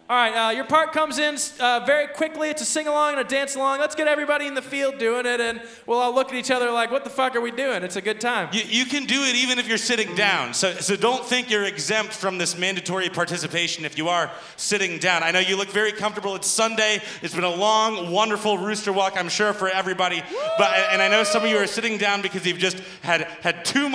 All right, your part comes in very quickly. It's a sing-along and a dance-along. Let's get everybody in the field doing it, and we'll all look at each other like, what the fuck are we doing? It's a good time. You can do it even if you're sitting down. So don't think you're exempt from this mandatory participation if you are sitting down. I know you look very comfortable. It's Sunday. It's been a long, wonderful rooster walk, I'm sure, for everybody. And I know some of you are sitting down because you've just had too much